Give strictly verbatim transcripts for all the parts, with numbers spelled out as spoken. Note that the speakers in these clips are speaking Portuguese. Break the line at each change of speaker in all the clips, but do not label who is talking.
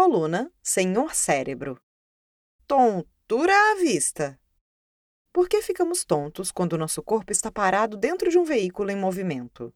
Coluna Senhor Cérebro. Tontura à vista. Por que ficamos tontos quando nosso corpo está parado dentro de um veículo em movimento?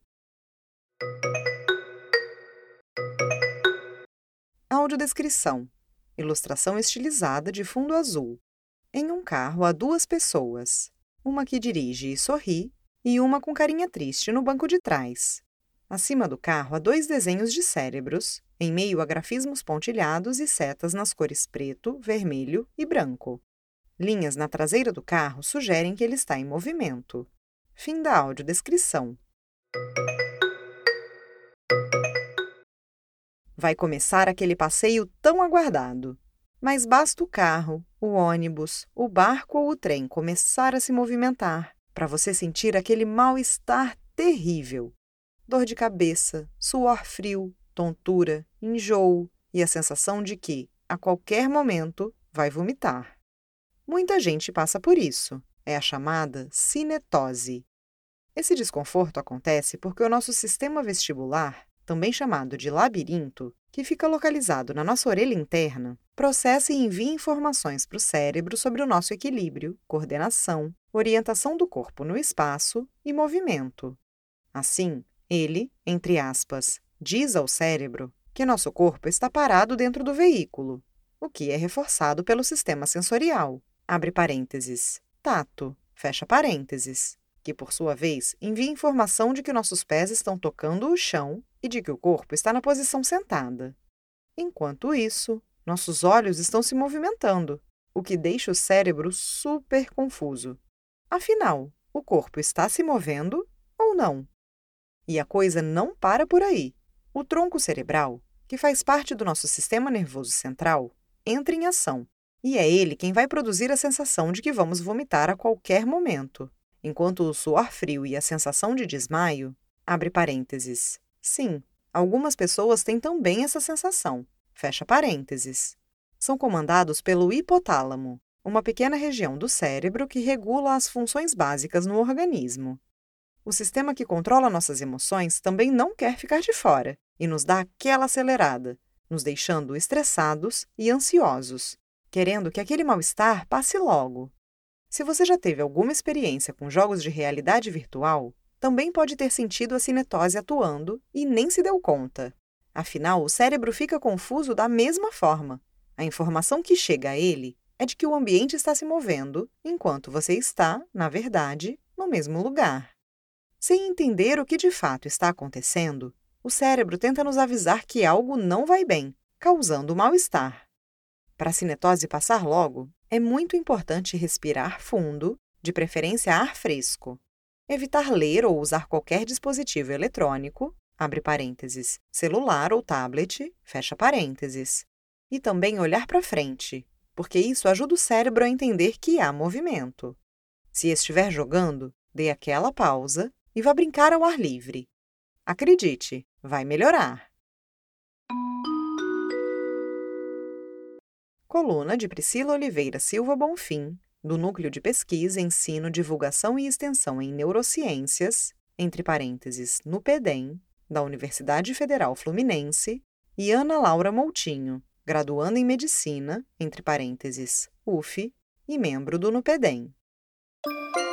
Audiodescrição. Ilustração estilizada de fundo azul. Em um carro há duas pessoas, uma que dirige e sorri e uma com carinha triste no banco de trás. Acima do carro há dois desenhos de cérebros, em meio a grafismos pontilhados e setas nas cores preto, vermelho e branco. Linhas na traseira do carro sugerem que ele está em movimento. Fim da audiodescrição. Vai começar aquele passeio tão aguardado. Mas basta o carro, o ônibus, o barco ou o trem começar a se movimentar para você sentir aquele mal-estar terrível. Dor de cabeça, suor frio, tontura, enjoo e a sensação de que, a qualquer momento, vai vomitar. Muita gente passa por isso. É a chamada cinetose. Esse desconforto acontece porque o nosso sistema vestibular, também chamado de labirinto, que fica localizado na nossa orelha interna, processa e envia informações para o cérebro sobre o nosso equilíbrio, coordenação, orientação do corpo no espaço e movimento. Assim, ele, entre aspas, diz ao cérebro que nosso corpo está parado dentro do veículo, o que é reforçado pelo sistema sensorial, abre parênteses, tato, fecha parênteses, que, por sua vez, envia informação de que nossos pés estão tocando o chão e de que o corpo está na posição sentada. Enquanto isso, nossos olhos estão se movimentando, o que deixa o cérebro super confuso. Afinal, o corpo está se movendo ou não? E a coisa não para por aí. O tronco cerebral, que faz parte do nosso sistema nervoso central, entra em ação, e é ele quem vai produzir a sensação de que vamos vomitar a qualquer momento, enquanto o suor frio e a sensação de desmaio, abre parênteses. Sim, algumas pessoas têm também essa sensação, fecha parênteses. São comandados pelo hipotálamo, uma pequena região do cérebro que regula as funções básicas no organismo. O sistema que controla nossas emoções também não quer ficar de fora e nos dá aquela acelerada, nos deixando estressados e ansiosos, querendo que aquele mal-estar passe logo. Se você já teve alguma experiência com jogos de realidade virtual, também pode ter sentido a cinetose atuando e nem se deu conta. Afinal, o cérebro fica confuso da mesma forma. A informação que chega a ele é de que o ambiente está se movendo, enquanto você está, na verdade, no mesmo lugar. Sem entender o que de fato está acontecendo, o cérebro tenta nos avisar que algo não vai bem, causando mal-estar. Para a cinetose passar logo, é muito importante respirar fundo, de preferência ar fresco. Evitar ler ou usar qualquer dispositivo eletrônico, abre parênteses, celular ou tablet, fecha parênteses. E também olhar para frente, porque isso ajuda o cérebro a entender que há movimento. Se estiver jogando, dê aquela pausa e vá brincar ao ar livre. Acredite, vai melhorar. Coluna de Priscila Oliveira Silva Bonfim, do Núcleo de Pesquisa, Ensino, Divulgação e Extensão em Neurociências, entre parênteses, NUPEDEM, da Universidade Federal Fluminense, e Ana Laura Moutinho, graduanda em Medicina, entre parênteses, U F, e membro do NUPEDEM.